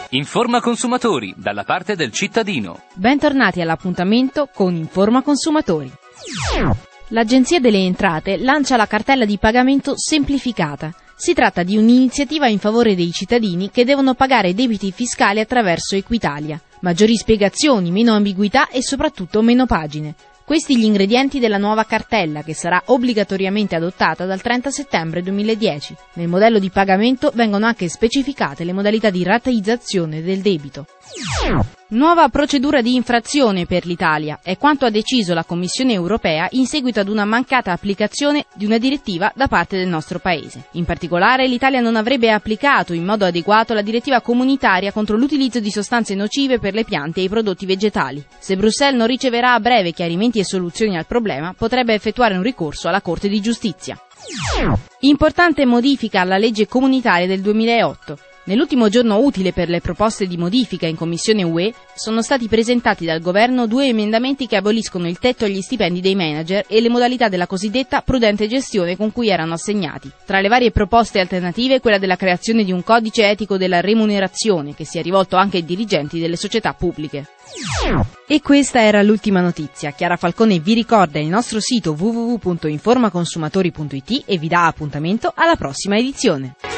Informa consumatori, dalla parte del cittadino. Bentornati all'appuntamento con Informa Consumatori. L'Agenzia delle Entrate lancia la cartella di pagamento semplificata. Si tratta di un'iniziativa in favore dei cittadini che devono pagare debiti fiscali attraverso Equitalia. Maggiori spiegazioni, meno ambiguità e soprattutto meno pagine. Questi gli ingredienti della nuova cartella, che sarà obbligatoriamente adottata dal 30 settembre 2010. Nel modello di pagamento vengono anche specificate le modalità di rateizzazione del debito. Nuova procedura di infrazione per l'Italia è quanto ha deciso la Commissione europea in seguito ad una mancata applicazione di una direttiva da parte del nostro Paese. In particolare, l'Italia non avrebbe applicato in modo adeguato la direttiva comunitaria contro l'utilizzo di sostanze nocive per le piante e i prodotti vegetali. Se Bruxelles non riceverà a breve chiarimenti e soluzioni al problema, potrebbe effettuare un ricorso alla Corte di Giustizia. Importante modifica alla legge comunitaria del 2008. Nell'ultimo giorno utile per le proposte di modifica in Commissione UE sono stati presentati dal Governo 2 emendamenti che aboliscono il tetto agli stipendi dei manager e le modalità della cosiddetta prudente gestione con cui erano assegnati. Tra le varie proposte alternative, quella della creazione di un codice etico della remunerazione che sia rivolto anche ai dirigenti delle società pubbliche. E questa era l'ultima notizia. Chiara Falcone vi ricorda il nostro sito www.informaconsumatori.it e vi dà appuntamento alla prossima edizione.